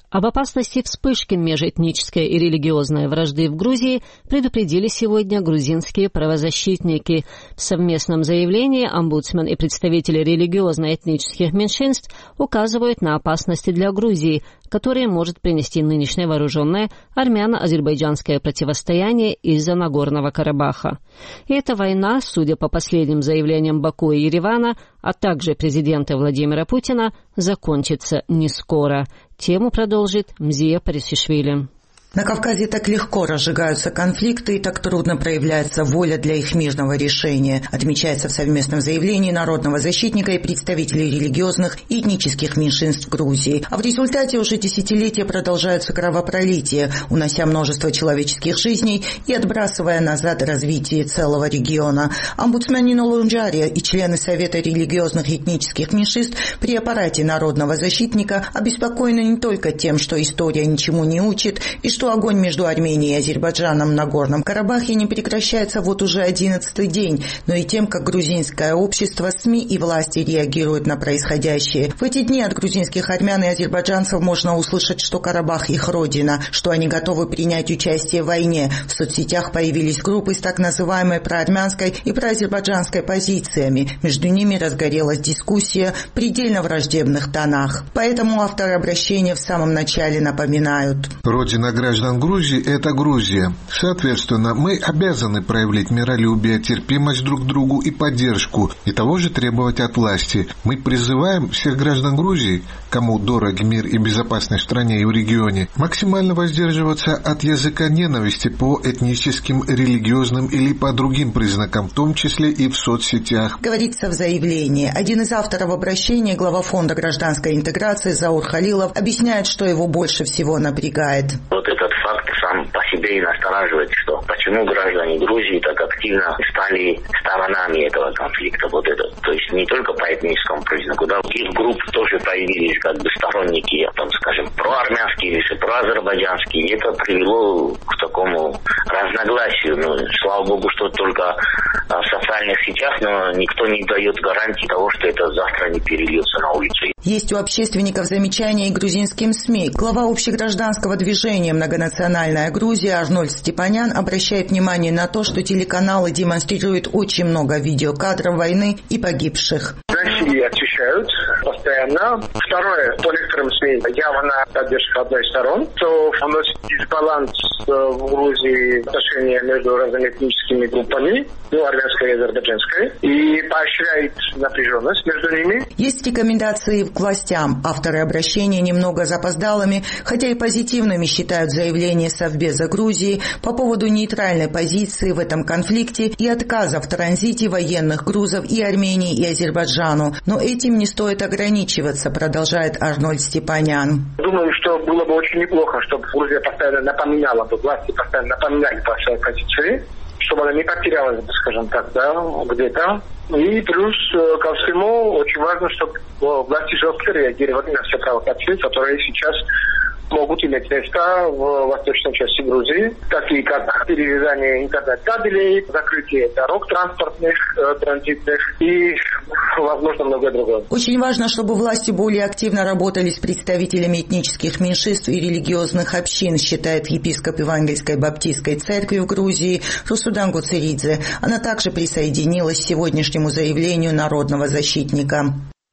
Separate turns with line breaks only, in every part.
Об опасности вспышки межэтнической и религиозной вражды в Грузии предупредили сегодня грузинские правозащитники. В совместном заявлении омбудсмен и представители религиозно-этнических меньшинств указывают на опасности для Грузии, которые может принести нынешнее вооруженное армяно-азербайджанское противостояние из-за Нагорного Карабаха. И эта война, судя по последним заявлениям Баку и Еревана, а также президента Владимира Путина, закончится не скоро. Тему продолжит Мзия Парисишвили.
На Кавказе так легко разжигаются конфликты и так трудно проявляется воля для их мирного решения, отмечается в совместном заявлении народного защитника и представителей религиозных и этнических меньшинств Грузии. А в результате уже десятилетия продолжаются кровопролития, унося множество человеческих жизней и отбрасывая назад развитие целого региона. Омбудсмен Нина Лунджария и члены Совета религиозных и этнических меньшинств при аппарате народного защитника обеспокоены не только тем, что история ничему не учит и что огонь между Арменией и Азербайджаном в Нагорном Карабахе не прекращается вот уже 11-й день, но и тем, как грузинское общество, СМИ и власти реагируют на происходящее. В эти дни от грузинских армян и азербайджанцев можно услышать, что Карабах их родина, что они готовы принять участие в войне. В соцсетях появились группы с так называемой проармянской и проазербайджанской позициями. Между ними разгорелась дискуссия в предельно враждебных тонах. Поэтому авторы обращения в самом начале напоминают.
Родина граждан Грузии – это Грузия. Соответственно, мы обязаны проявить миролюбие, терпимость друг к другу и поддержку, и того же требовать от власти. Мы призываем всех граждан Грузии, кому дорог мир и безопасность в стране и в регионе, максимально воздерживаться от языка ненависти по этническим, религиозным или по другим признакам, в том числе и в соцсетях.
Говорится в заявлении. Один из авторов обращения, глава фонда гражданской интеграции Заур Халилов, объясняет, что его больше всего напрягает.
Вот этот факт сам по себе и настораживает, что почему граждане Грузии так активно стали сторонами этого конфликта. Вот это. То есть не только по этническому признаку, да, их групп тоже появились как бы сторонники, там, скажем, проармянские или проазербайджанские. И это привело к такому разногласию. Ну, слава богу, что только в социальных сетях, но никто не дает гарантии того, что это завтра не перельется на улицу.
Есть у общественников замечания и грузинским СМИ. Глава общегражданского движения «Многонациональная Грузия» Арнольд Степанян обращает внимание на то, что телеканалы демонстрируют очень много видеокадров войны и погибших.
России отвечают постоянно. Второе, по некоторым СМИ явно поддержка одной из сторон, то вносит дисбаланс в Грузии отношения между разными этническими группами, армянской и азербайджанской, и поощряет напряженность между ними.
Есть рекомендации к властям. Авторы обращения немного запоздалыми, хотя и позитивными считают заявление Совбеза Грузии по поводу нейтральной позиции в этом конфликте и отказа в транзите военных грузов и Армении, и Азербайджану. Но этим не стоит ограничиваться, продолжает Арнольд Степанян.
Думаю, что было бы очень неплохо, чтобы Грузия постоянно напоминала бы, власти постоянно напоминали по своей позиции, чтобы она не потерялась, скажем так, да, где-то. И плюс ко всему очень важно, чтобы власти жестко реагировали на все провокации, которые сейчас могут иметь место в восточной части Грузии, такие как перерезание интернет-кабелей, закрытие дорог транспортных, транзитных и, возможно, многое другое.
Очень важно, чтобы власти более активно работали с представителями этнических меньшинств и религиозных общин, считает епископ Евангельской баптистской церкви в Грузии Русудан Гуцеридзе. Она также присоединилась к сегодняшнему заявлению народного защитника.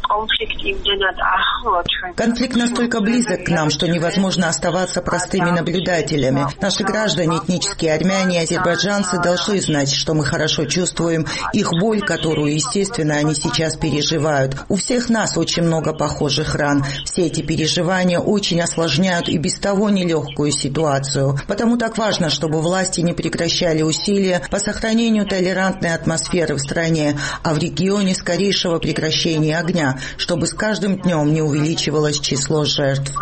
Конфликт настолько близок к нам, что невозможно оставаться простыми наблюдателями. Наши граждане, этнические армяне и азербайджанцы, должны знать, что мы хорошо чувствуем их боль, которую, естественно, они сейчас переживают. У всех нас очень много похожих ран. Все эти переживания очень осложняют и без того нелегкую ситуацию. Потому так важно, чтобы власти не прекращали усилия по сохранению толерантной атмосферы в стране, а в регионе скорейшего прекращения огня, чтобы с каждым днем не увеличивалось число жертв.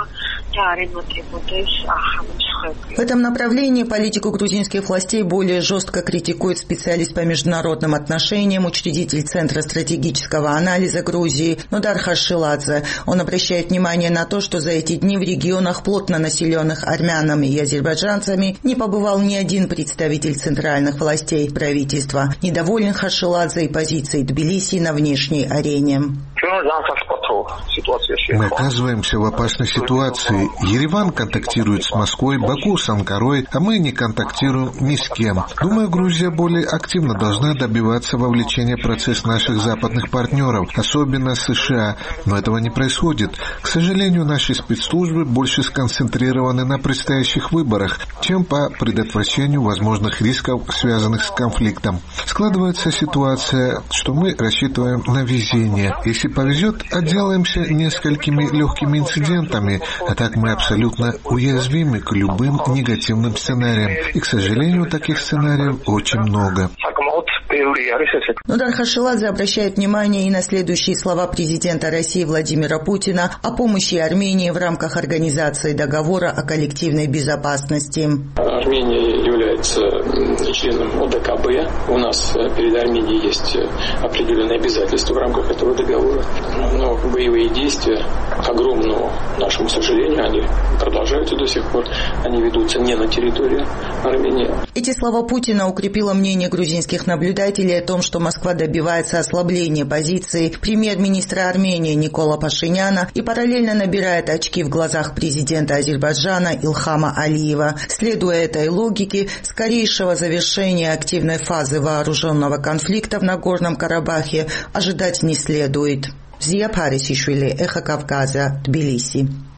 В этом направлении политику грузинских властей более жестко критикует специалист по международным отношениям, учредитель Центра стратегического анализа Грузии Нодар Хашиладзе. Он обращает внимание на то, что за эти дни в регионах, плотно населенных армянами и азербайджанцами, не побывал ни один представитель центральных властей правительства. Недоволен Хашиладзе и позицией Тбилиси на внешней арене.
Мы оказываемся в опасной ситуации. Ереван контактирует с Москвой, Баку с Анкарой, а мы не контактируем ни с кем. Думаю, Грузия более активно должна добиваться вовлечения в процесс наших западных партнеров, особенно США, но этого не происходит. К сожалению, наши спецслужбы больше сконцентрированы на предстоящих выборах, чем по предотвращению возможных рисков, связанных с конфликтом. Складывается ситуация, что мы рассчитываем на везение. Если повезет, отделаемся несколькими легкими инцидентами, а так мы абсолютно уязвимы к любым негативным сценариям. И, к сожалению, таких сценариев очень много.
Нодар Хашиладзе обращает внимание и на следующие слова президента России Владимира Путина о помощи Армении в рамках организации договора о коллективной безопасности.
Армения является членом ОДКБ. У нас перед Арменией есть определенные обязательства в рамках этого договора. Но боевые действия, к огромному нашему сожалению, они продолжаются до сих пор. Они ведутся не на территории Армении.
Эти слова Путина укрепило мнение грузинских наблюдателей о том, что Москва добивается ослабления позиции премьер-министра Армении Никола Пашиняна и параллельно набирает очки в глазах президента Азербайджана Илхама Алиева. Следуя этой логике, скорейшего завершения активной фазы вооруженного конфликта в Нагорном Карабахе ожидать не следует. Зия Парисишвили, Эхо Кавказа, Тбилиси.